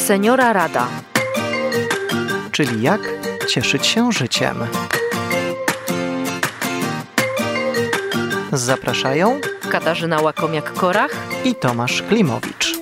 Seniora Rada. Czyli jak cieszyć się życiem. Zapraszają Katarzyna Łakomiak-Korach i Tomasz Klimowicz.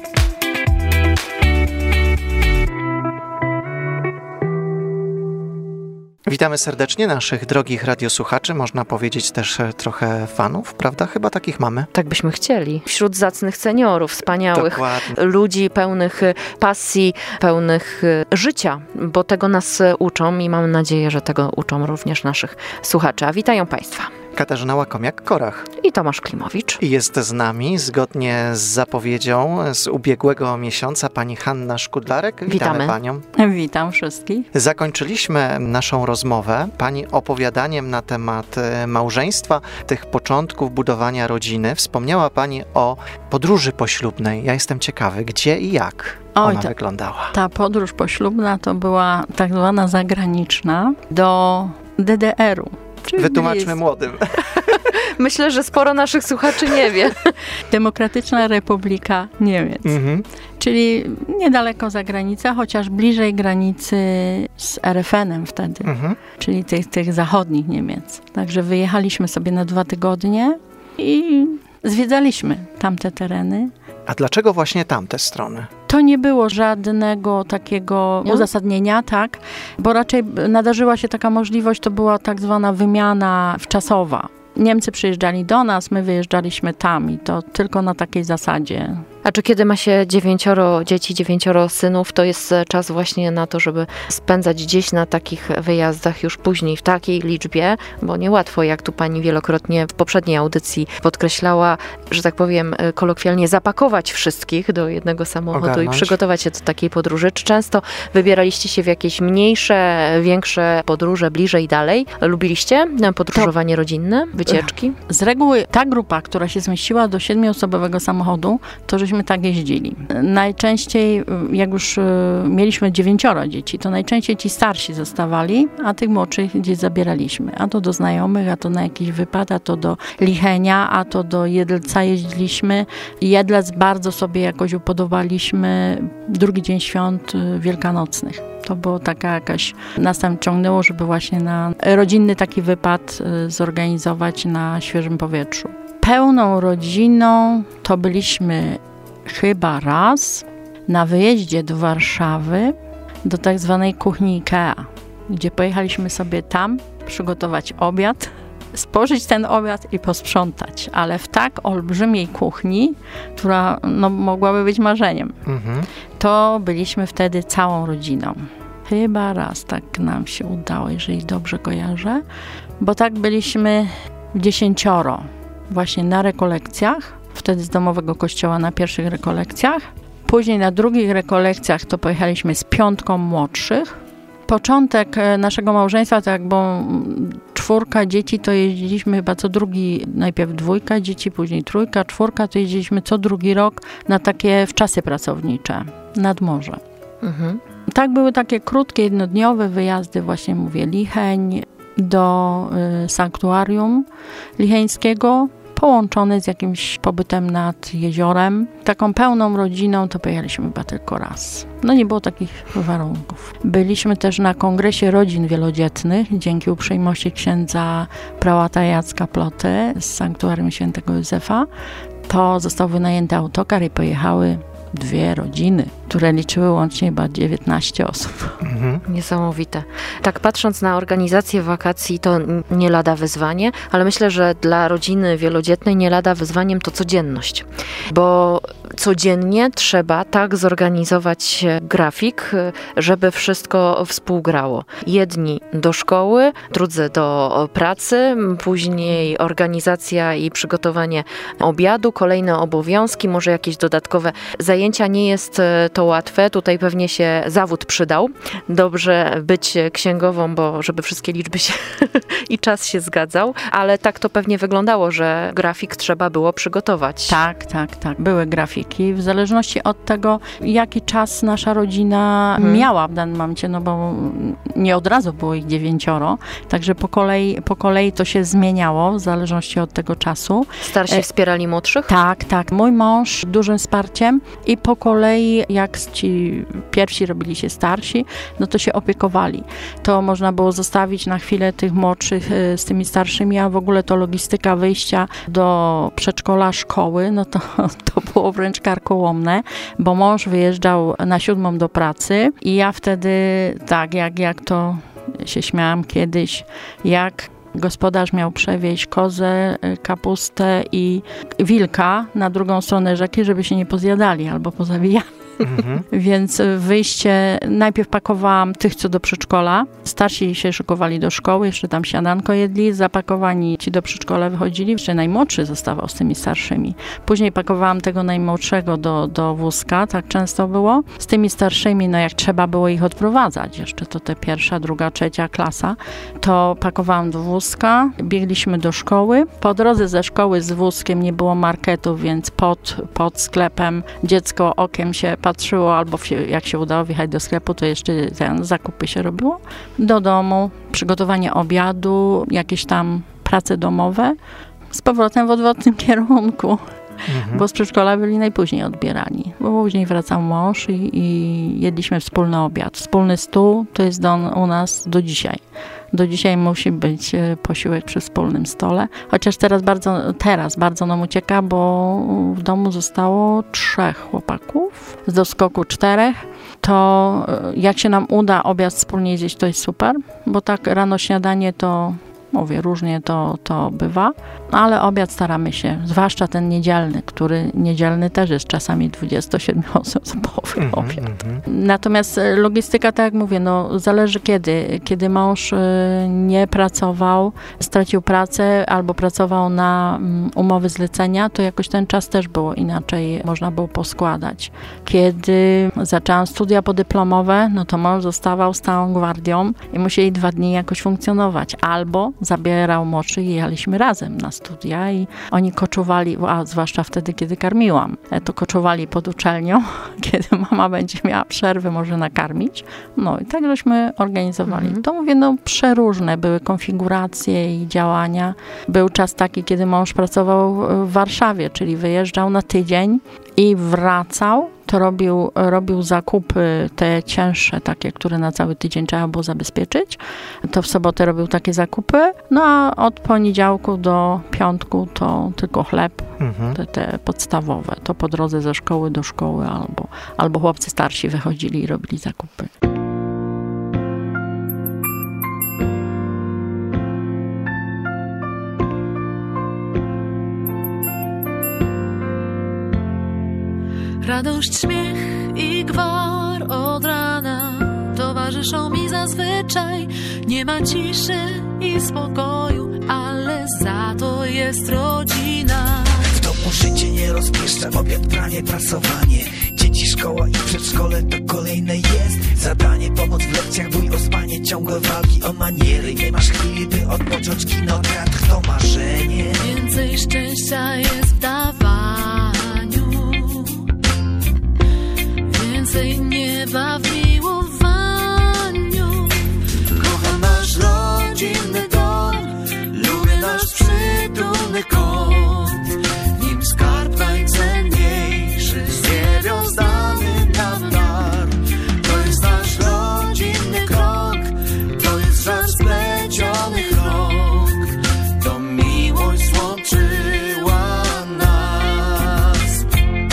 Witamy serdecznie naszych drogich radiosłuchaczy, można powiedzieć też trochę fanów, prawda? Chyba takich mamy. Tak byśmy chcieli. Wśród zacnych seniorów, wspaniałych Dokładnie. ludzi pełnych pasji, pełnych życia, bo tego nas uczą i mam nadzieję, że tego uczą również naszych słuchaczy. A witają Państwa Katarzyna Łakomiak-Korach i Tomasz Klimowicz. I jest z nami, zgodnie z zapowiedzią z ubiegłego miesiąca, pani Hanna Szkudlarek. Witamy panią. Witam wszystkich. Zakończyliśmy naszą rozmowę pani opowiadaniem na temat małżeństwa, tych początków budowania rodziny. Wspomniała pani o podróży poślubnej. Ja jestem ciekawy, gdzie i jak ona wyglądała. Ta podróż poślubna to była tak zwana zagraniczna do DDR-u. Wytłumaczmy młodym. Myślę, że sporo naszych słuchaczy nie wie. Demokratyczna Republika Niemiec. Czyli niedaleko za granicą, chociaż bliżej granicy z RFN-em wtedy. Czyli tych zachodnich Niemiec. Także wyjechaliśmy sobie na 2 tygodnie i zwiedzaliśmy tamte tereny. A dlaczego właśnie tamte strony? To nie było żadnego takiego uzasadnienia, tak? Bo raczej nadarzyła się taka możliwość, to była tak zwana wymiana wczasowa. Niemcy przyjeżdżali do nas, my wyjeżdżaliśmy tam i to tylko na takiej zasadzie. A czy kiedy ma się 9 dzieci, 9 synów, to jest czas właśnie na to, żeby spędzać gdzieś na takich wyjazdach już później w takiej liczbie, bo niełatwo, jak tu pani wielokrotnie w poprzedniej audycji podkreślała, że tak powiem kolokwialnie, zapakować wszystkich do jednego samochodu i przygotować się do takiej podróży. Czy często wybieraliście się w jakieś mniejsze, większe podróże, bliżej, dalej? Lubiliście podróżowanie rodzinne, wycieczki? Z reguły ta grupa, która się zmieściła do 7-osobowego samochodu, to żeśmy tak jeździli. Najczęściej, jak już mieliśmy 9 dzieci, to najczęściej ci starsi zostawali, a tych młodszych gdzieś zabieraliśmy. A to do znajomych, a to na jakiś wypad, a to do Lichenia, a to do Jedlca jeździliśmy. Jedlec bardzo sobie jakoś upodobaliśmy. Drugi dzień świąt wielkanocnych. To było taka jakaś, nas tam ciągnęło, żeby właśnie na rodzinny taki wypad zorganizować na świeżym powietrzu. Pełną rodziną to byliśmy chyba raz na wyjeździe do Warszawy, do tak zwanej kuchni IKEA, gdzie pojechaliśmy sobie tam przygotować obiad, spożyć ten obiad i posprzątać, ale w tak olbrzymiej kuchni, która mogłaby być marzeniem. To byliśmy wtedy całą rodziną. Chyba raz tak nam się udało, jeżeli dobrze kojarzę, bo tak byliśmy 10 właśnie na rekolekcjach, wtedy z domowego kościoła na pierwszych rekolekcjach. Później na drugich rekolekcjach to pojechaliśmy z 5 młodszych. Początek naszego małżeństwa, tak, bo 4 dzieci to jeździliśmy chyba co drugi, najpierw 2 dzieci, później 3, 4, to jeździliśmy co drugi rok na takie wczasy pracownicze nad morze. Tak były takie krótkie, jednodniowe wyjazdy, właśnie mówię, Licheń do sanktuarium licheńskiego, połączone z jakimś pobytem nad jeziorem. Taką pełną rodziną to pojechaliśmy chyba tylko raz. Nie było takich warunków. Byliśmy też na kongresie rodzin wielodzietnych, dzięki uprzejmości księdza prałata Jacka Ploty z sanktuarium świętego Józefa. To został wynajęty autokar i pojechały 2 rodziny, które liczyły łącznie chyba 19 osób. Niesamowite. Tak patrząc na organizację wakacji, to nie lada wyzwanie, ale myślę, że dla rodziny wielodzietnej nie lada wyzwaniem to codzienność, bo codziennie trzeba tak zorganizować grafik, żeby wszystko współgrało. Jedni do szkoły, drudzy do pracy, później organizacja i przygotowanie obiadu, kolejne obowiązki, może jakieś dodatkowe zajęcia. Nie jest to łatwe. Tutaj pewnie się zawód przydał. Dobrze być księgową, bo żeby wszystkie liczby się i czas się zgadzał, ale tak to pewnie wyglądało, że grafik trzeba było przygotować. Tak. Były grafiki. kąciki, w zależności od tego, jaki czas nasza rodzina miała w danym momencie, no bo nie od razu było ich 9, także po kolei to się zmieniało w zależności od tego czasu. Starsi wspierali młodszych? Tak. Mój mąż dużym wsparciem i po kolei, jak ci pierwsi robili się starsi, no to się opiekowali. To można było zostawić na chwilę tych młodszych z tymi starszymi, a w ogóle to logistyka wyjścia do przedszkola, szkoły, no to było wręcz karkołomne, bo mąż wyjeżdżał na 7 do pracy i ja wtedy, tak jak to się śmiałam kiedyś, jak gospodarz miał przewieźć kozę, kapustę i wilka na drugą stronę rzeki, żeby się nie pozjadali albo pozabijali. Więc wyjście, najpierw pakowałam tych, co do przedszkola. Starsi się szykowali do szkoły, jeszcze tam śniadanko jedli, zapakowani ci do przedszkola wychodzili. Jeszcze najmłodszy zostawał z tymi starszymi. Później pakowałam tego najmłodszego do wózka, tak często było. Z tymi starszymi, no jak trzeba było ich odprowadzać, jeszcze to te 1., 2., 3. klasa, to pakowałam do wózka, biegliśmy do szkoły. Po drodze ze szkoły z wózkiem nie było marketów, więc pod sklepem dziecko okiem się patrzyło, albo jak się udało wjechać do sklepu, to jeszcze zakupy się robiło. Do domu, przygotowanie obiadu, jakieś tam prace domowe. Z powrotem w odwrotnym kierunku, bo z przedszkola byli najpóźniej odbierani. Bo później wracał mąż i jedliśmy wspólny obiad. Wspólny stół to jest u nas do dzisiaj. Do dzisiaj musi być posiłek przy wspólnym stole. Chociaż teraz bardzo nam ucieka, bo w domu zostało 3 chłopaków, z doskoku 4. To jak się nam uda obiad wspólnie zjeść, to jest super, bo tak rano śniadanie to, mówię, różnie to bywa, ale obiad staramy się, zwłaszcza ten niedzielny, niedzielny też jest czasami 27-osobowy obiad. Natomiast logistyka, tak jak mówię, no zależy kiedy mąż nie pracował, stracił pracę albo pracował na umowy zlecenia, to jakoś ten czas też było inaczej, można było poskładać. Kiedy zaczęłam studia podyplomowe, no to mąż zostawał stałą gwardią i musieli 2 dni jakoś funkcjonować, albo zabierał młodszych i jechaliśmy razem na studia i oni koczuwali, a zwłaszcza wtedy, kiedy karmiłam, to koczuwali pod uczelnią, kiedy mama będzie miała przerwy, może nakarmić. No i tak żeśmy organizowali. To mówię, no przeróżne były konfiguracje i działania. Był czas taki, kiedy mąż pracował w Warszawie, czyli wyjeżdżał na tydzień i wracał, to robił zakupy te cięższe, takie, które na cały tydzień trzeba było zabezpieczyć. To w sobotę robił takie zakupy, no a od poniedziałku do piątku to tylko chleb, te podstawowe. To po drodze ze szkoły do szkoły albo chłopcy starsi wychodzili i robili zakupy. Radość, śmiech i gwar od rana towarzyszą mi zazwyczaj. Nie ma ciszy i spokoju, ale za to jest rodzina. W domu życie nie rozpieszcza, w obiad, pranie, prasowanie. Dzieci, szkoła i przedszkole to kolejne jest zadanie. Pomoc w lekcjach, bój o spanie, ciągłe walki o maniery. Nie masz chwili, by odpocząć, kino, teatr to marzenie. Więcej szczęścia jest w dawaniu, więcej nieba w miłowaniu. Kocham nasz rodzinny dom, lubię nasz przytulny kąt. W nim skarb najcenniejszy, z niebios dany nam dar. To jest nasz rodzinny krok, to jest żar splecionych rąk. To miłość złączyła nas.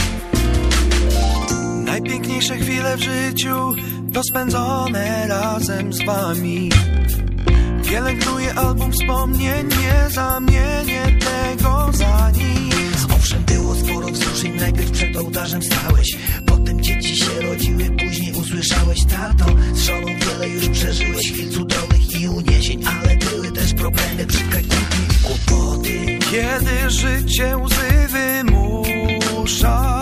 Najpiękniejsze chwile w życiu to spędzone razem z wami. Pielęgnuję album wspomnień, nie zamienię tego za nic. Owszem, było sporo wzruszeń, najpierw przed ołtarzem stałeś, potem dzieci się rodziły, później usłyszałeś: tato, z żoną wiele już przeżyłeś, chwil cudownych i uniesień, ale były też problemy, przykładki i kłopoty. Kiedy życie łzy wymusza,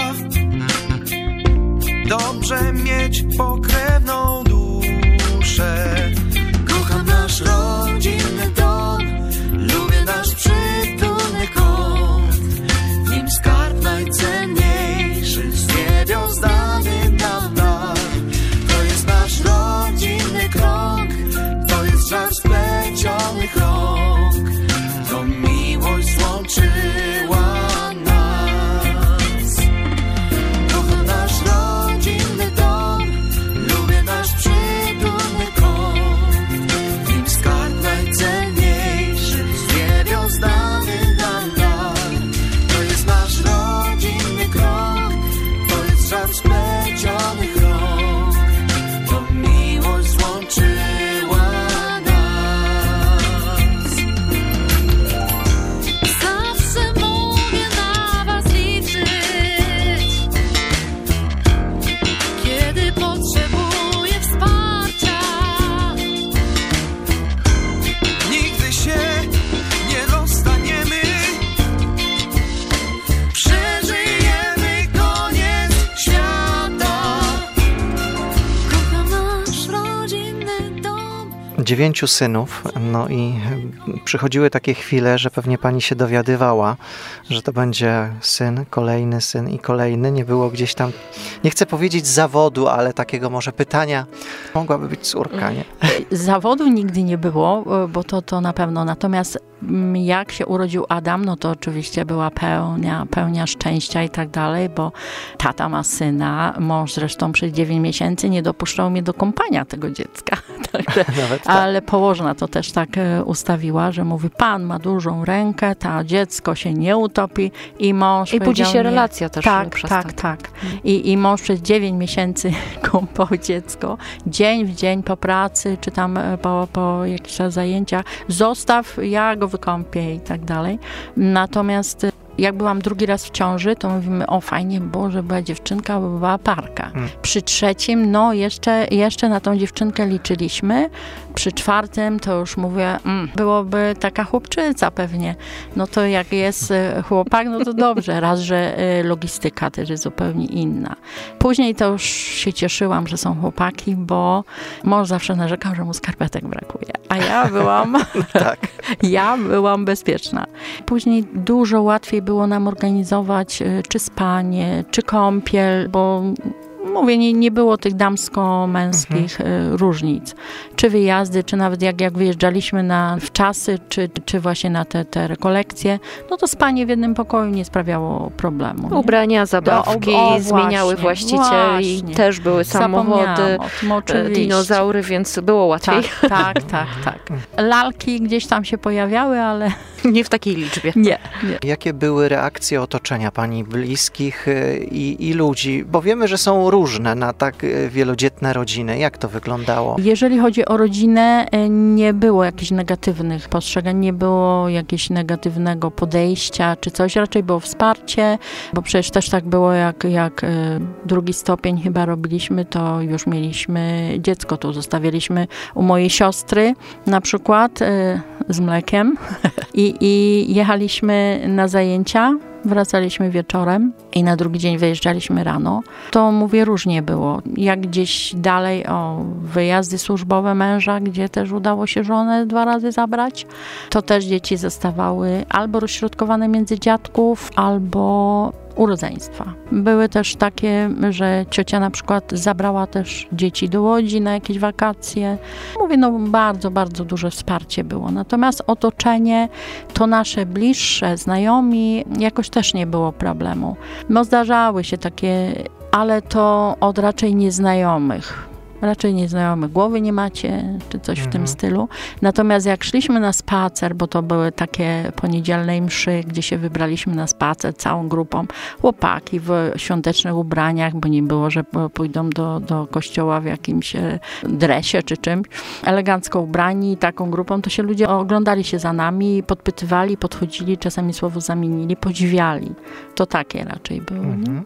dobrze mieć pokrewną duszę. Kocham nasz rodzinny dom, lubię nasz przytulny kąt. W nim skarb najcenniejszy, 9 synów, no i przychodziły takie chwile, że pewnie pani się dowiadywała, że to będzie syn i kolejny. Nie było gdzieś tam, nie chcę powiedzieć zawodu, ale takiego może pytania, mogłaby być córka, nie? Zawodu nigdy nie było, bo to na pewno. Natomiast jak się urodził Adam, no to oczywiście była pełnia szczęścia i tak dalej, bo tata ma syna, mąż zresztą przez 9 miesięcy nie dopuszczał mnie do kąpania tego dziecka. Także, ale położna to też tak ustawiła, że mówi, pan ma dużą rękę, to dziecko się nie utopi i mąż I budzi się relacja też. Tak. I mąż przez 9 miesięcy kąpał dziecko, dzień w dzień po pracy, czy tam po jakichś zajęciach, zostaw, ja go wykąpię i tak dalej. Natomiast jak byłam drugi raz w ciąży, to mówimy, o fajnie było, że była dziewczynka, bo była parka. Przy trzecim, no jeszcze na tą dziewczynkę liczyliśmy. Przy czwartym to już mówię, byłoby taka chłopczyca pewnie. No to jak jest chłopak, no to dobrze. Raz, że logistyka też jest zupełnie inna. Później to już się cieszyłam, że są chłopaki, bo mąż zawsze narzekał, że mu skarpetek brakuje. A ja byłam, ja byłam bezpieczna. Później dużo łatwiej było nam organizować czy spanie, czy kąpiel, bo mówię, nie było tych damsko-męskich różnic. Czy wyjazdy, czy nawet jak wyjeżdżaliśmy w czasy, czy właśnie na te rekolekcje, no to spanie w jednym pokoju nie sprawiało problemu. Nie? Ubrania, zabawki zmieniały właścicieli, też były samochody, dinozaury, więc było łatwiej. Tak. Lalki gdzieś tam się pojawiały, ale nie w takiej liczbie. Nie. Jakie były reakcje otoczenia pani bliskich i ludzi? Bo wiemy, że są różne na tak wielodzietne rodziny. Jak to wyglądało? Jeżeli chodzi o rodzinę, nie było jakichś negatywnych postrzegań, nie było jakiegoś negatywnego podejścia czy coś. Raczej było wsparcie, bo przecież też tak było, jak drugi stopień chyba robiliśmy, to już mieliśmy dziecko. Tu zostawialiśmy u mojej siostry na przykład z mlekiem i jechaliśmy na zajęcia. Wracaliśmy wieczorem i na drugi dzień wyjeżdżaliśmy rano. To mówię, różnie było. Jak gdzieś dalej wyjazdy służbowe męża, gdzie też udało się żonę 2 razy zabrać, to też dzieci zostawały albo rozśrodkowane między dziadków, albo u rodzeństwa. Były też takie, że ciocia na przykład zabrała też dzieci do Łodzi na jakieś wakacje. Mówię, no bardzo, bardzo duże wsparcie było. Natomiast otoczenie, to nasze bliższe znajomi, jakoś też nie było problemu. No zdarzały się takie, ale to od raczej nieznajomych. Głowy nie macie, czy coś w tym stylu. Natomiast jak szliśmy na spacer, bo to były takie poniedzielne mszy, gdzie się wybraliśmy na spacer całą grupą, chłopaki w świątecznych ubraniach, bo nie było, że pójdą do kościoła w jakimś dresie czy czymś, elegancko ubrani, taką grupą, to się ludzie oglądali się za nami, podpytywali, podchodzili, czasami słowo zamienili, podziwiali. To takie raczej było.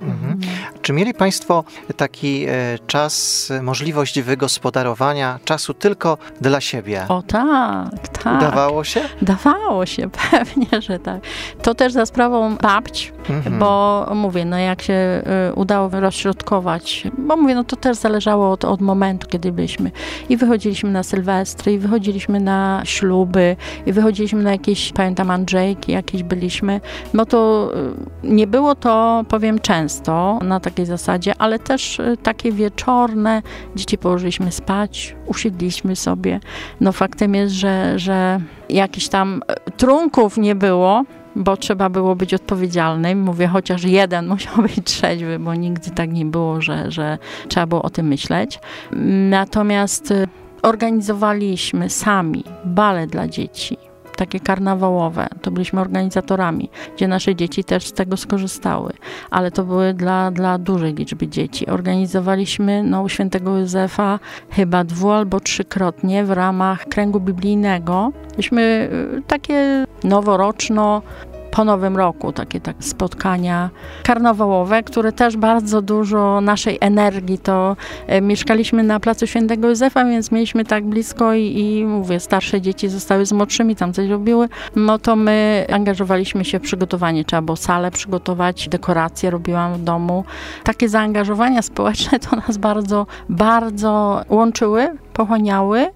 Czy mieli państwo taki czas, możliwość wygospodarowania czasu tylko dla siebie? O tak. Udawało się? Dawało się, pewnie, że tak. To też za sprawą babć, bo mówię, no jak się udało rozśrodkować, bo mówię, no to też zależało od momentu, kiedy byliśmy. I wychodziliśmy na sylwestry, i wychodziliśmy na śluby, i wychodziliśmy na jakieś, pamiętam, Andrzejki jakieś byliśmy. No to nie było to, powiem, często na takiej zasadzie, ale też takie wieczorne, dzieci położyliśmy spać, usiedliśmy sobie. No faktem jest, że jakichś tam trunków nie było, bo trzeba było być odpowiedzialnym. Mówię, chociaż jeden musiał być trzeźwy, bo nigdy tak nie było, że trzeba było o tym myśleć. Natomiast organizowaliśmy sami balet dla dzieci, takie karnawałowe, to byliśmy organizatorami, gdzie nasze dzieci też z tego skorzystały, ale to były dla dużej liczby dzieci. Organizowaliśmy u świętego Józefa chyba 2 albo 3-krotnie w ramach kręgu biblijnego. Myśmy takie noworoczno, po Nowym Roku, takie spotkania karnawałowe, które też bardzo dużo naszej energii, to mieszkaliśmy na placu Świętego Józefa, więc mieliśmy tak blisko i mówię, starsze dzieci zostały z młodszymi, tam coś robiły, no to my angażowaliśmy się w przygotowanie, trzeba było salę przygotować, dekoracje robiłam w domu. Takie zaangażowania społeczne to nas bardzo, bardzo łączyły, pochłaniały,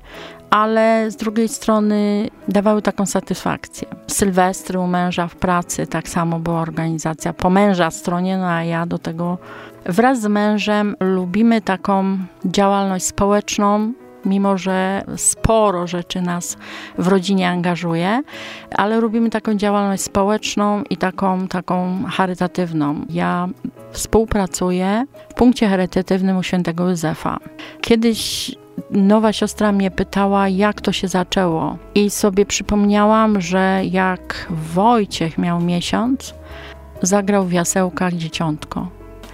ale z drugiej strony dawały taką satysfakcję. Sylwestry u męża w pracy, tak samo była organizacja po męża stronie, no a ja do tego wraz z mężem lubimy taką działalność społeczną, mimo że sporo rzeczy nas w rodzinie angażuje, ale lubimy taką działalność społeczną i taką charytatywną. Ja współpracuję w punkcie charytatywnym u świętego Józefa. Kiedyś nowa siostra mnie pytała, jak to się zaczęło, i sobie przypomniałam, że jak Wojciech miał miesiąc, zagrał w jasełkach dzieciątko,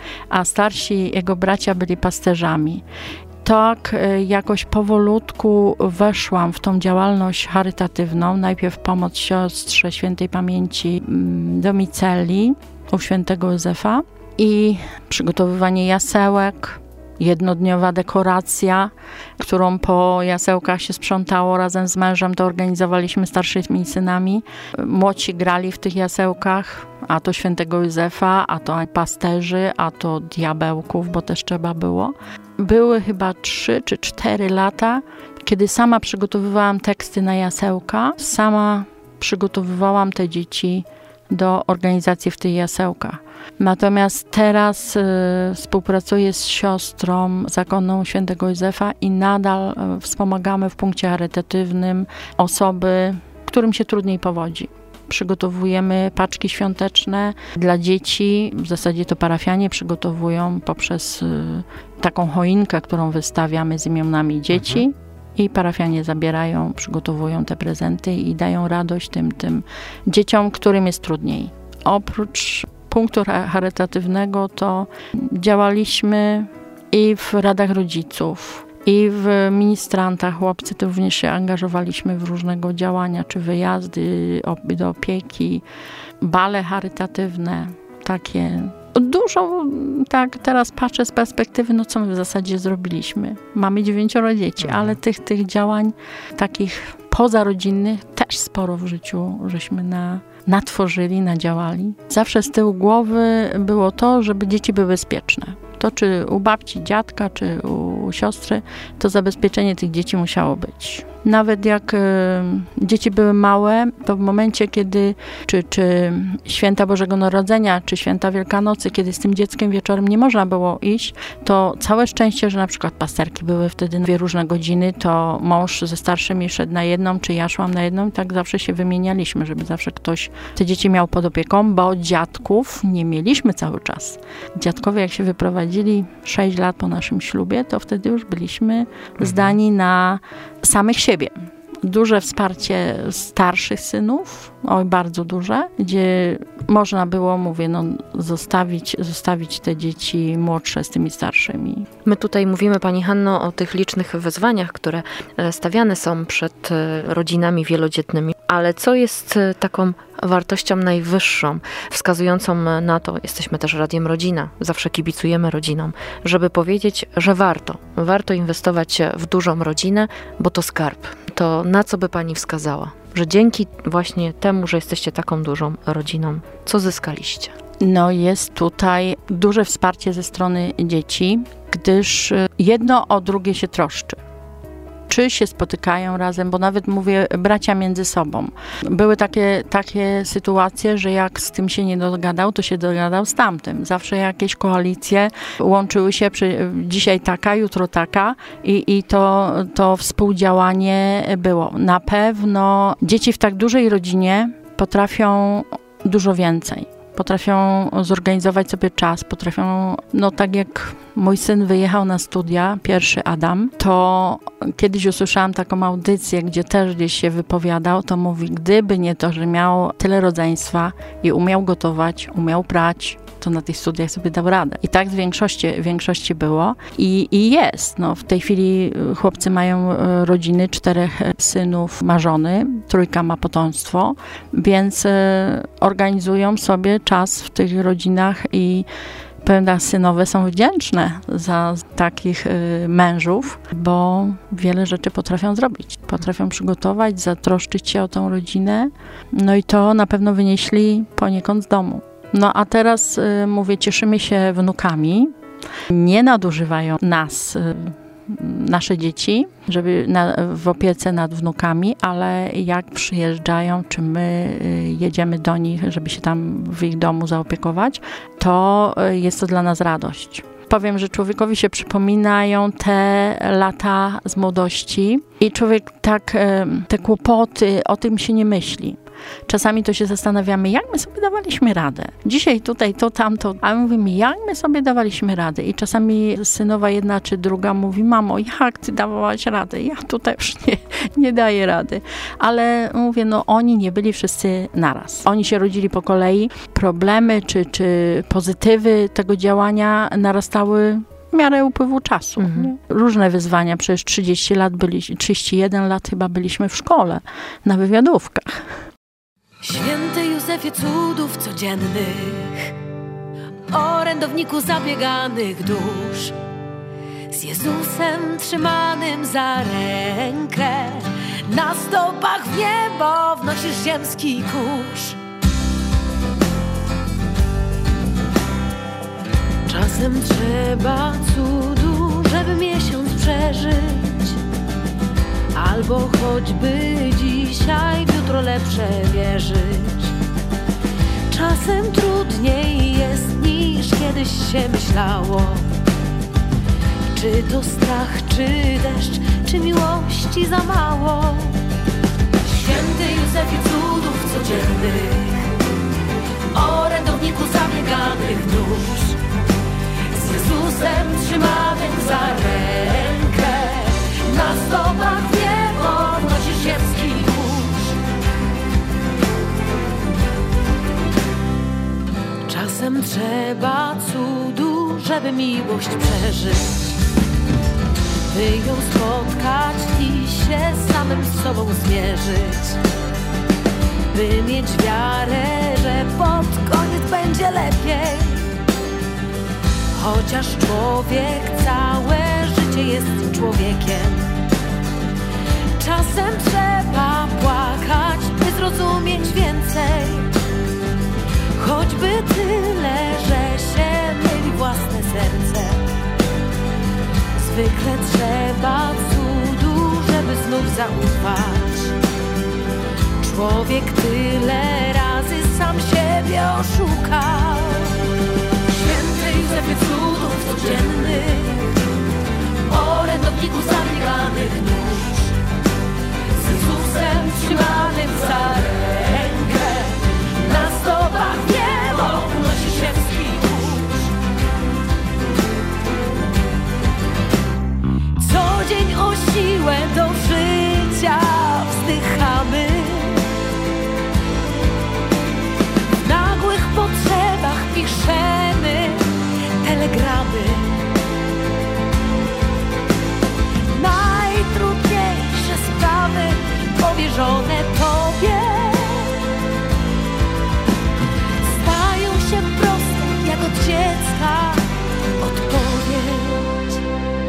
a starsi jego bracia byli pasterzami. Tak jakoś powolutku weszłam w tą działalność charytatywną. Najpierw pomoc siostrze świętej pamięci Domiceli u świętego Józefa i przygotowywanie jasełek, jednodniowa dekoracja, którą po jasełkach się sprzątało razem z mężem, to organizowaliśmy starszymi synami. Młodsi grali w tych jasełkach, a to świętego Józefa, a to pasterzy, a to diabełków, bo też trzeba było. Były chyba 3 czy 4 lata, kiedy sama przygotowywałam teksty na jasełka, sama przygotowywałam te dzieci do organizacji w tych jasełkach. Natomiast teraz współpracuję z siostrą zakonną świętego Józefa i nadal wspomagamy w punkcie charytatywnym osoby, którym się trudniej powodzi. Przygotowujemy paczki świąteczne dla dzieci. W zasadzie to parafianie przygotowują poprzez taką choinkę, którą wystawiamy z imionami dzieci. I parafianie zabierają, przygotowują te prezenty i dają radość tym dzieciom, którym jest trudniej. Oprócz punktu charytatywnego to działaliśmy i w radach rodziców, i w ministrantach. Chłopcy to również się angażowaliśmy w różnego działania, czy wyjazdy do opieki, bale charytatywne, takie. Dużo, tak teraz patrzę z perspektywy, no co my w zasadzie zrobiliśmy. Mamy 9 dzieci, ale tych działań takich pozarodzinnych też sporo w życiu żeśmy natworzyli, nadziałali. Zawsze z tyłu głowy było to, żeby dzieci były bezpieczne. To czy u babci, dziadka, czy u siostry, to zabezpieczenie tych dzieci musiało być. Nawet jak dzieci były małe, to w momencie, kiedy czy święta Bożego Narodzenia, czy święta Wielkanocy, kiedy z tym dzieckiem wieczorem nie można było iść, to całe szczęście, że na przykład pasterki były wtedy 2 różne godziny, to mąż ze starszymi szedł na jedną, czy ja szłam na jedną i tak zawsze się wymienialiśmy, żeby zawsze ktoś te dzieci miał pod opieką, bo dziadków nie mieliśmy cały czas. Dziadkowie jak się wyprowadzili 6 lat po naszym ślubie, to wtedy już byliśmy zdani na samych siebie. Duże wsparcie starszych synów, bardzo duże, gdzie można było, zostawić te dzieci młodsze z tymi starszymi. My tutaj mówimy, Pani Hanno, o tych licznych wyzwaniach, które stawiane są przed rodzinami wielodzietnymi, ale co jest taką wartością najwyższą, wskazującą na to, jesteśmy też Radiem Rodzina, zawsze kibicujemy rodzinom, żeby powiedzieć, że warto inwestować w dużą rodzinę, bo to skarb. To na co by Pani wskazała? Że dzięki właśnie temu, że jesteście taką dużą rodziną, co zyskaliście? No jest tutaj duże wsparcie ze strony dzieci, gdyż jedno o drugie się troszczy. Czy się spotykają razem, bo nawet mówię bracia między sobą. Były takie sytuacje, że jak z tym się nie dogadał, to się dogadał z tamtym. Zawsze jakieś koalicje łączyły się, dzisiaj taka, jutro taka i to współdziałanie było. Na pewno dzieci w tak dużej rodzinie potrafią dużo więcej. Potrafią zorganizować sobie czas, tak jak mój syn wyjechał na studia, pierwszy Adam, to kiedyś usłyszałam taką audycję, gdzie też gdzieś się wypowiadał, to mówi, gdyby nie to, że miał tyle rodzeństwa i umiał gotować, umiał prać, to na tych studiach sobie dał radę. I tak w większości było. I jest. W tej chwili chłopcy mają rodziny, 4 synów ma żony, 3 ma potomstwo, więc organizują sobie czas w tych rodzinach i pewne synowe są wdzięczne za takich mężów, bo wiele rzeczy potrafią zrobić. Potrafią przygotować, zatroszczyć się o tą rodzinę. No i to na pewno wynieśli poniekąd z domu. No a teraz, cieszymy się wnukami. Nie nadużywają nas nasze dzieci, żeby w opiece nad wnukami, ale jak przyjeżdżają, czy my jedziemy do nich, żeby się tam w ich domu zaopiekować, to jest to dla nas radość. Powiem, że człowiekowi się przypominają te lata z młodości i człowiek tak, te kłopoty, o tym się nie myśli. Czasami to się zastanawiamy, jak my sobie dawaliśmy radę. Dzisiaj tutaj, to, tamto, a my mówimy, jak my sobie dawaliśmy radę. I czasami synowa jedna czy druga mówi, mamo, jak ty dawałaś radę? Ja tutaj już nie daję rady. Ale mówię, no oni nie byli wszyscy naraz. Oni się rodzili po kolei. Problemy czy pozytywy tego działania narastały w miarę upływu czasu. Różne wyzwania, przecież 31 lat chyba byliśmy w szkole, na wywiadówkach. Święty Józefie cudów codziennych, orędowniku zabieganych dusz, z Jezusem trzymanym za rękę, na stopach w niebo wnosisz ziemski kurz. Czasem trzeba cudu, żeby miesiąc przeżyć, albo choćby dzisiaj w jutro lepsze wierzyć. Czasem trudniej jest niż kiedyś się myślało. Czy to strach, czy deszcz, czy miłości za mało? Święty Józefie cudów codziennych, orędowniku zabieganych dusz, z Jezusem trzymanym za rękę, na stopach w niebo wnosisz ziemski kurz. Czasem trzeba cudu, żeby miłość przeżyć, by ją spotkać i się samym sobą zmierzyć, by mieć wiarę, że pod koniec będzie lepiej. Chociaż człowiek całe życie jest człowiekiem, czasem trzeba płakać, by zrozumieć więcej. Choćby tyle, że się myli własne serce. Zwykle trzeba cudu, żeby znów zaufać. Człowiek tyle razy sam siebie oszukał. Święty Józefie cudów codziennych, orędowniku zabieganych nóż, z Jezusem trzymanym za rękę, na stopach w niebo unosi ziemski kurz. Co dzień o siłę do życia wzdychamy, w nagłych potrzebach piszemy telegramy. Najtrudniejsze sprawy powierzone Tobie stają się proste jak od dziecka odpowiedź.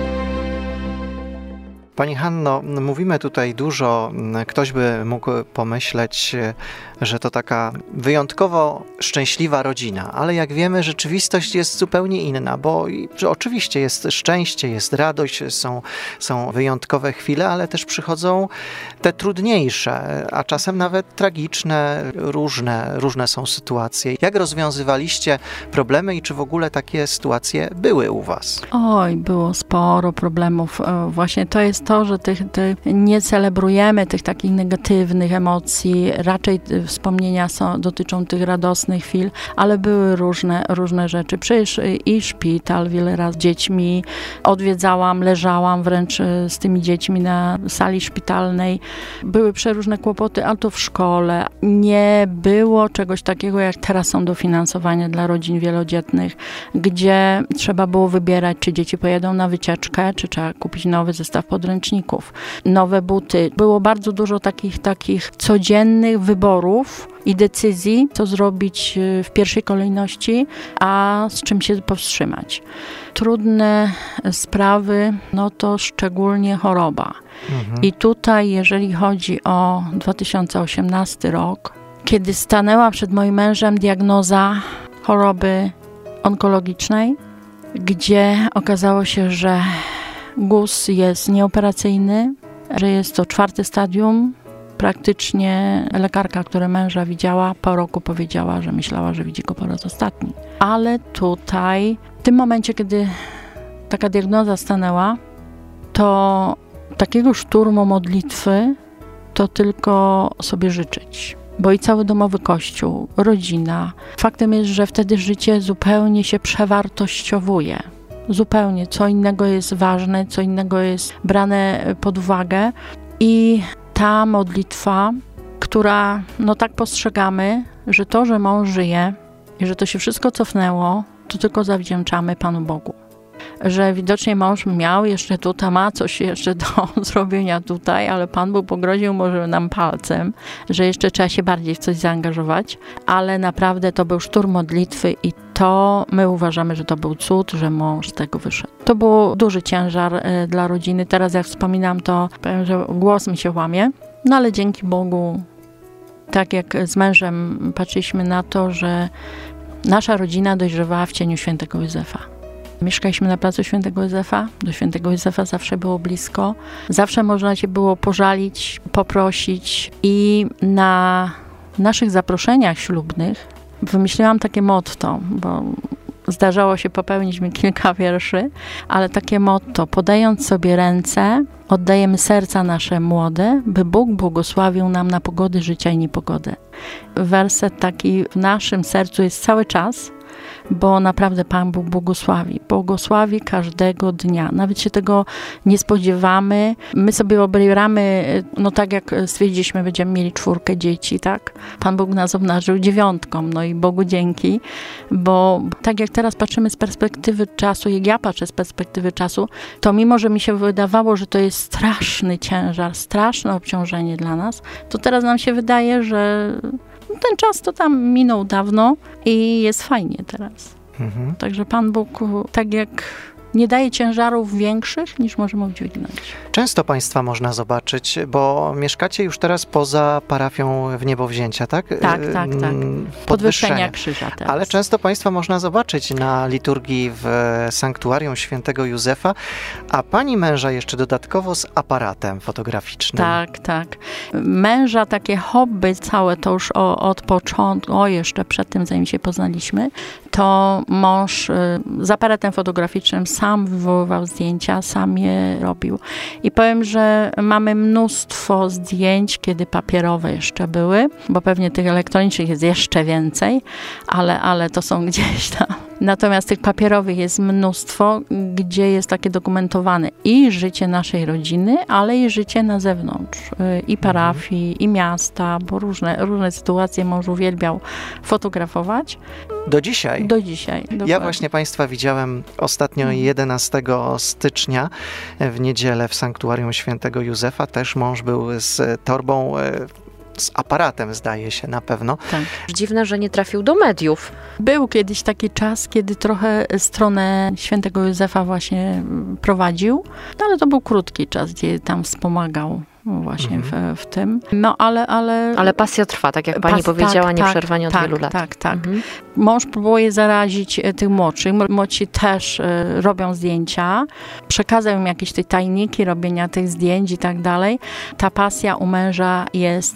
Pani Hanno, mówimy tutaj dużo, ktoś by mógł pomyśleć, że to taka wyjątkowo szczęśliwa rodzina, ale jak wiemy, rzeczywistość jest zupełnie inna, bo oczywiście jest szczęście, jest radość, są wyjątkowe chwile, ale też przychodzą te trudniejsze, a czasem nawet tragiczne, różne są sytuacje. Jak rozwiązywaliście problemy i czy w ogóle takie sytuacje były u was? Oj, było sporo problemów. Właśnie to jest to, że nie celebrujemy tych takich negatywnych emocji, raczej wspomnienia dotyczą tych radosnych chwil, ale były różne rzeczy. Przecież i szpital wiele razy z dziećmi odwiedzałam, leżałam wręcz z tymi dziećmi na sali szpitalnej. Były przeróżne kłopoty, ale to w szkole. Nie było czegoś takiego, jak teraz są dofinansowania dla rodzin wielodzietnych, gdzie trzeba było wybierać, czy dzieci pojedą na wycieczkę, czy trzeba kupić nowy zestaw podręczników, nowe buty. Było bardzo dużo takich codziennych wyborów i decyzji, co zrobić w pierwszej kolejności, a z czym się powstrzymać. Trudne sprawy, no to szczególnie choroba. I tutaj, jeżeli chodzi o 2018 rok, kiedy stanęła przed moim mężem diagnoza choroby onkologicznej, gdzie okazało się, że guz jest nieoperacyjny, że jest to 4. stadium. Praktycznie lekarka, która męża widziała, po roku powiedziała, że myślała, że widzi go po raz ostatni. Ale tutaj, w tym momencie, kiedy taka diagnoza stanęła, to takiego szturmu modlitwy to tylko sobie życzyć. Bo i cały domowy kościół, rodzina. Faktem jest, że wtedy życie zupełnie się przewartościowuje. Zupełnie. Co innego jest ważne, co innego jest brane pod uwagę. I ta modlitwa, która, tak postrzegamy, że to, że mąż żyje i że to się wszystko cofnęło, to tylko zawdzięczamy Panu Bogu. Że widocznie mąż miał jeszcze tutaj, ma coś jeszcze do zrobienia tutaj, ale Pan Bóg pogroził może nam palcem, że jeszcze trzeba się bardziej w coś zaangażować, ale naprawdę to był szturm modlitwy i to my uważamy, że to był cud, że mąż z tego wyszedł. To był duży ciężar dla rodziny. Teraz jak wspominam, to powiem, że głos mi się łamie, ale dzięki Bogu, tak jak z mężem patrzyliśmy na to, że nasza rodzina dojrzewała w cieniu świętego Józefa. Mieszkaliśmy na placu Świętego Józefa. Do Świętego Józefa zawsze było blisko. Zawsze można się było pożalić, poprosić. I na naszych zaproszeniach ślubnych wymyśliłam takie motto, bo zdarzało się popełnić mi kilka wierszy, ale takie motto: podając sobie ręce, oddajemy serca nasze młode, by Bóg błogosławił nam na pogody życia i niepogodę. Werset taki w naszym sercu jest cały czas, bo naprawdę Pan Bóg błogosławi każdego dnia. Nawet się tego nie spodziewamy. My sobie obieramy, tak jak stwierdziliśmy, będziemy mieli 4 dzieci, tak? Pan Bóg nas obnażył 9, i Bogu dzięki, bo tak jak teraz patrzymy z perspektywy czasu, jak ja patrzę z perspektywy czasu, to mimo, że mi się wydawało, że to jest straszny ciężar, straszne obciążenie dla nas, to teraz nam się wydaje, że ten czas to tam minął dawno i jest fajnie teraz. Także Pan Bóg, tak jak nie daje ciężarów większych, niż możemy udźwignąć. Często Państwa można zobaczyć, bo mieszkacie już teraz poza parafią w Niebowzięcia, tak? Tak. Podwyższenia krzyża teraz. Ale często Państwa można zobaczyć na liturgii w sanktuarium świętego Józefa, a Pani męża jeszcze dodatkowo z aparatem fotograficznym. Tak. Męża takie hobby całe, to już od początku, jeszcze przed tym, zanim się poznaliśmy, to mąż z aparatem fotograficznym sam wywoływał zdjęcia, sam je robił. I powiem, że mamy mnóstwo zdjęć, kiedy papierowe jeszcze były, bo pewnie tych elektronicznych jest jeszcze więcej, ale to są gdzieś tam. Natomiast tych papierowych jest mnóstwo, gdzie jest takie dokumentowane i życie naszej rodziny, ale i życie na zewnątrz, i parafii, i miasta, bo różne sytuacje mąż uwielbiał fotografować. Do dzisiaj? Do dzisiaj. Ja właśnie Państwa widziałem ostatnio 11 stycznia w niedzielę w sanktuarium świętego Józefa. Też mąż był z torbą, z aparatem, zdaje się, na pewno. Tak. Dziwne, że nie trafił do mediów. Był kiedyś taki czas, kiedy trochę stronę świętego Józefa właśnie prowadził, ale to był krótki czas, gdzie tam wspomagał właśnie w tym. Ale pasja trwa, tak jak pani powiedziała, nieprzerwanie od wielu lat. Tak. Mąż próbuje zarazić tych młodszych. Młodsi też robią zdjęcia. Przekazał im jakieś te tajniki robienia tych zdjęć i tak dalej. Ta pasja u męża jest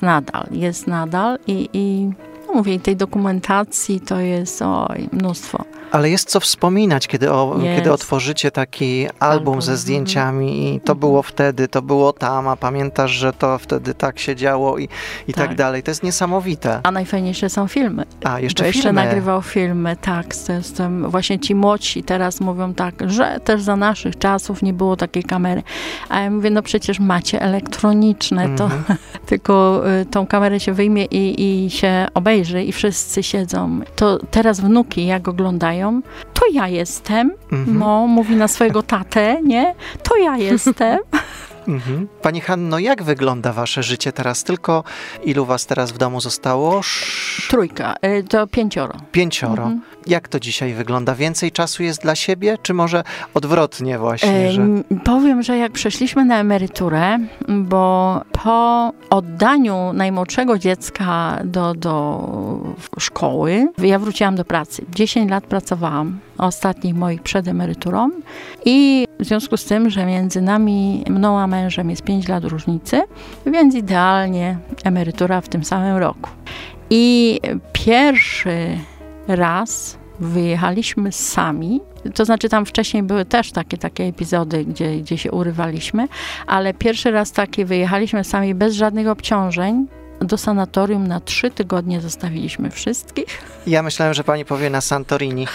nadal i mówię, tej dokumentacji to jest mnóstwo. Ale jest co wspominać, kiedy otworzycie taki album ze zdjęciami i to było wtedy, to było tam, a pamiętasz, że to wtedy tak się działo i tak dalej. To jest niesamowite. A najfajniejsze są filmy. Jeszcze nagrywał filmy, tak. Z tym właśnie ci młodsi teraz mówią tak, że też za naszych czasów nie było takiej kamery. A ja mówię, przecież macie elektroniczne, to tylko tą kamerę się wyjmie i się obejrzy i wszyscy siedzą. To teraz wnuki, jak oglądają, to ja jestem, mówi na swojego tatę, nie? To ja jestem. Pani Hanno, jak wygląda wasze życie teraz? Ilu was teraz w domu zostało? 3, to 5. 5. Jak to dzisiaj wygląda? Więcej czasu jest dla siebie, czy może odwrotnie właśnie? Powiem, że jak przeszliśmy na emeryturę, bo po oddaniu najmłodszego dziecka do szkoły, ja wróciłam do pracy. 10 lat pracowałam, ostatnich moich przed emeryturą i w związku z tym, że między nami, mną a mężem jest 5 lat różnicy, więc idealnie emerytura w tym samym roku. I pierwszy raz wyjechaliśmy sami, to znaczy tam wcześniej były też takie epizody, gdzie się urywaliśmy, ale pierwszy raz wyjechaliśmy sami bez żadnych obciążeń. Do sanatorium na 3 tygodnie zostawiliśmy wszystkich. Ja myślałem, że pani powie na Santorini.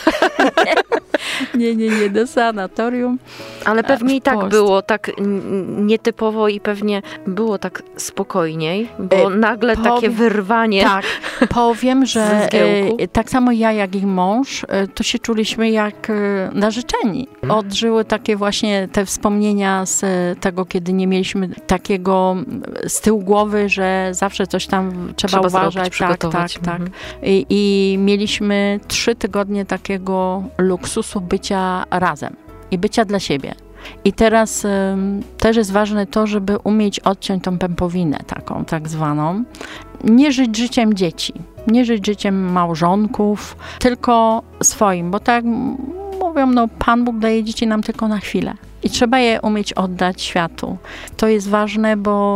Nie, do sanatorium. Ale pewnie i tak było tak nietypowo i pewnie było tak spokojniej, bo nagle takie wyrwanie. Tak, powiem, że tak samo ja, jak i mąż, to się czuliśmy jak narzeczeni. Odżyły takie właśnie te wspomnienia z tego, kiedy nie mieliśmy takiego z tyłu głowy, że zawsze coś tam trzeba uważać. Zrobić, przygotować. Tak. I mieliśmy 3 tygodnie takiego luksusu bycia razem i bycia dla siebie. I teraz też jest ważne to, żeby umieć odciąć tą pępowinę taką, tak zwaną. Nie żyć życiem dzieci, nie żyć życiem małżonków, tylko swoim, bo tak mówią, Pan Bóg daje dzieci nam tylko na chwilę. I trzeba je umieć oddać światu. To jest ważne,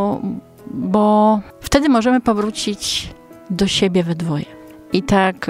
bo wtedy możemy powrócić do siebie we dwoje. I tak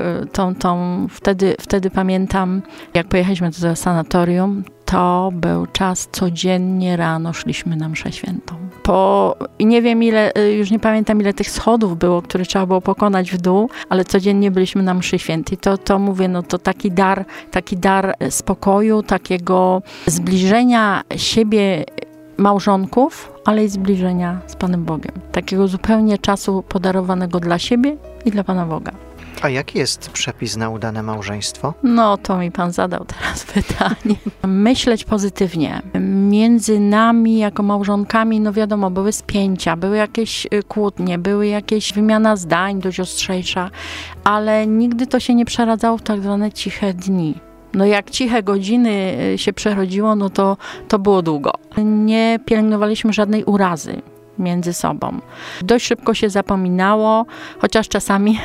wtedy pamiętam, jak pojechaliśmy do sanatorium, to był czas, codziennie rano szliśmy na mszę świętą. Nie wiem ile, już nie pamiętam ile tych schodów było, które trzeba było pokonać w dół, ale codziennie byliśmy na mszy świętej. To mówię, to taki dar spokoju, takiego zbliżenia siebie małżonków, ale i zbliżenia z Panem Bogiem. Takiego zupełnie czasu podarowanego dla siebie i dla Pana Boga. A jaki jest przepis na udane małżeństwo? To mi Pan zadał teraz pytanie. Myśleć pozytywnie. Między nami jako małżonkami, wiadomo, były spięcia, były jakieś kłótnie, były jakieś wymiana zdań dość ostrzejsza, ale nigdy to się nie przeradzało w tak zwane ciche dni. Jak ciche godziny się przechodziło, to było długo. Nie pielęgnowaliśmy żadnej urazy między sobą. Dość szybko się zapominało, chociaż czasami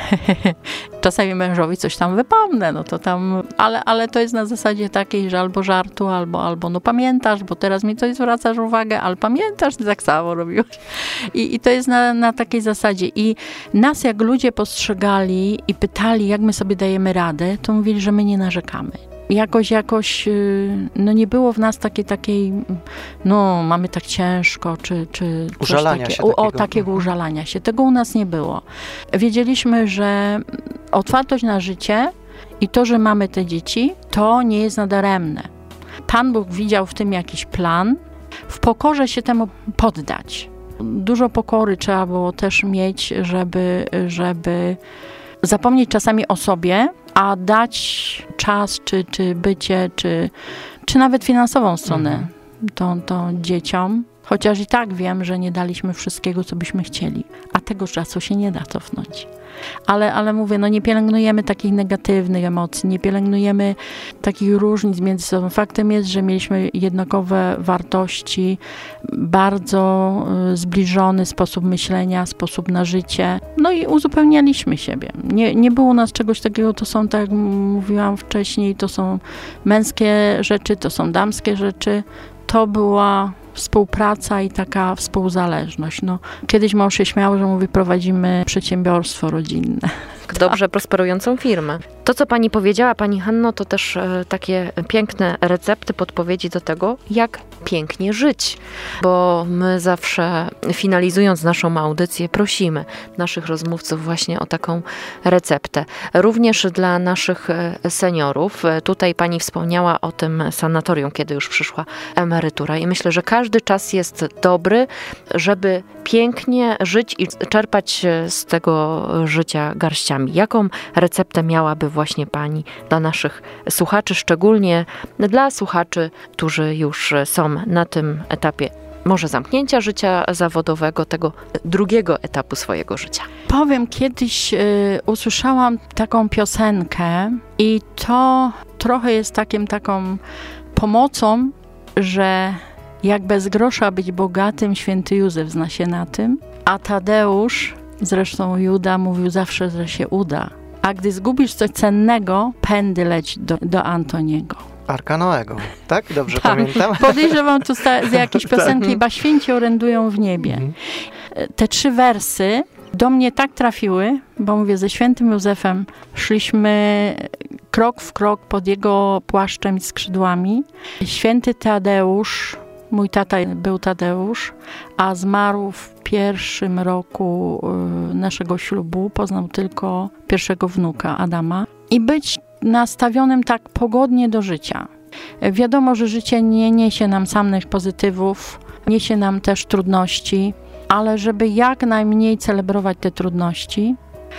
mężowi coś tam wypomnę, ale to jest na zasadzie takiej, że albo żartu, albo pamiętasz, bo teraz mi coś zwracasz uwagę, ale pamiętasz, ty tak samo robiłeś. I to jest na takiej zasadzie. I nas jak ludzie postrzegali i pytali, jak my sobie dajemy radę, to mówili, że my nie narzekamy. Jakoś nie było w nas takiej, mamy tak ciężko, czy użalania się takiego użalania się. Tego u nas nie było. Wiedzieliśmy, że otwartość na życie i to, że mamy te dzieci, to nie jest nadaremne. Pan Bóg widział w tym jakiś plan, w pokorze się temu poddać. Dużo pokory trzeba było też mieć, żeby zapomnieć czasami o sobie, a dać czas, czy bycie, czy nawet finansową stronę to dzieciom. Chociaż i tak wiem, że nie daliśmy wszystkiego, co byśmy chcieli. A tego czasu się nie da cofnąć. Ale mówię, nie pielęgnujemy takich negatywnych emocji, nie pielęgnujemy takich różnic między sobą. Faktem jest, że mieliśmy jednakowe wartości, bardzo zbliżony sposób myślenia, sposób na życie. I uzupełnialiśmy siebie. Nie było u nas czegoś takiego, to są, tak jak mówiłam wcześniej, to są męskie rzeczy, to są damskie rzeczy. To była współpraca i taka współzależność. Kiedyś mąż się śmiał, że mówi, prowadzimy przedsiębiorstwo rodzinne. Dobrze prosperującą firmę. To, co pani powiedziała, pani Hanno, to też takie piękne recepty, podpowiedzi do tego, jak pięknie żyć. Bo my zawsze, finalizując naszą audycję, prosimy naszych rozmówców właśnie o taką receptę. Również dla naszych seniorów. Tutaj pani wspomniała o tym sanatorium, kiedy już przyszła emerytura. I myślę, że każdy czas jest dobry, żeby pięknie żyć i czerpać z tego życia garściami. Jaką receptę miałaby właśnie pani dla naszych słuchaczy, szczególnie dla słuchaczy, którzy już są na tym etapie może zamknięcia życia zawodowego, tego drugiego etapu swojego życia. Powiem, kiedyś usłyszałam taką piosenkę i to trochę jest taką pomocą, że jak bez grosza być bogatym, święty Józef zna się na tym, a Tadeusz, zresztą Juda, mówił zawsze, że się uda. A gdy zgubisz coś cennego, pędy leć do Antoniego. Arka Noego, tak? Dobrze pamiętam? Podejrzewam tu z jakiejś piosenki, chyba święci orędują w niebie. Te 3 wersy do mnie tak trafiły, bo mówię, ze świętym Józefem szliśmy krok w krok pod jego płaszczem i skrzydłami. Święty Tadeusz, mój tata był Tadeusz, a zmarł w 1. roku naszego ślubu, poznał tylko pierwszego wnuka Adama. I być nastawionym tak pogodnie do życia. Wiadomo, że życie nie niesie nam samych pozytywów, niesie nam też trudności, ale żeby jak najmniej celebrować te trudności,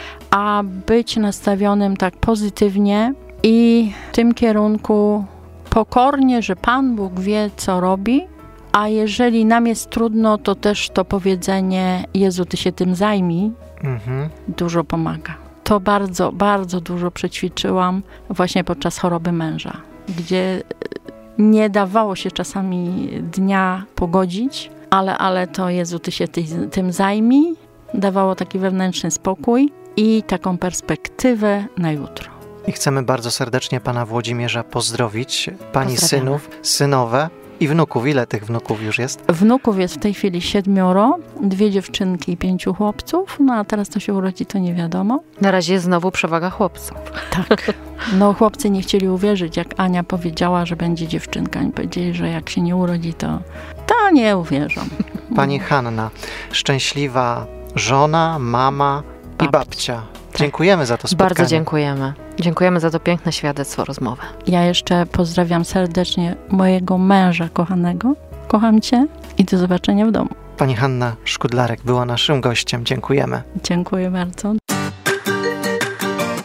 a być nastawionym tak pozytywnie i w tym kierunku pokornie, że Pan Bóg wie, co robi, a jeżeli nam jest trudno, to też to powiedzenie Jezu, Ty się tym zajmij, dużo pomaga. To bardzo, bardzo dużo przećwiczyłam właśnie podczas choroby męża, gdzie nie dawało się czasami dnia pogodzić, ale to Jezu, Ty się tym zajmij, dawało taki wewnętrzny spokój i taką perspektywę na jutro. I chcemy bardzo serdecznie pana Włodzimierza pozdrowić, pani synów, synowe i wnuków. Ile tych wnuków już jest? Wnuków jest w tej chwili 7, 2 dziewczynki i 5 chłopców, no a teraz to się urodzi, to nie wiadomo. Na razie jest znowu przewaga chłopców. Tak. No chłopcy nie chcieli uwierzyć, jak Ania powiedziała, że będzie dziewczynka. Oni powiedzieli, że jak się nie urodzi, to nie uwierzą. Pani Hanna, szczęśliwa żona, mama i babcia. Dziękujemy za to spotkanie. Bardzo dziękujemy. Dziękujemy za to piękne świadectwo, rozmowę. Ja jeszcze pozdrawiam serdecznie mojego męża kochanego. Kocham Cię i do zobaczenia w domu. Pani Hanna Szkudlarek była naszym gościem. Dziękujemy. Dziękuję bardzo.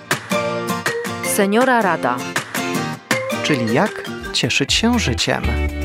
Seniora Rada. Czyli jak cieszyć się życiem.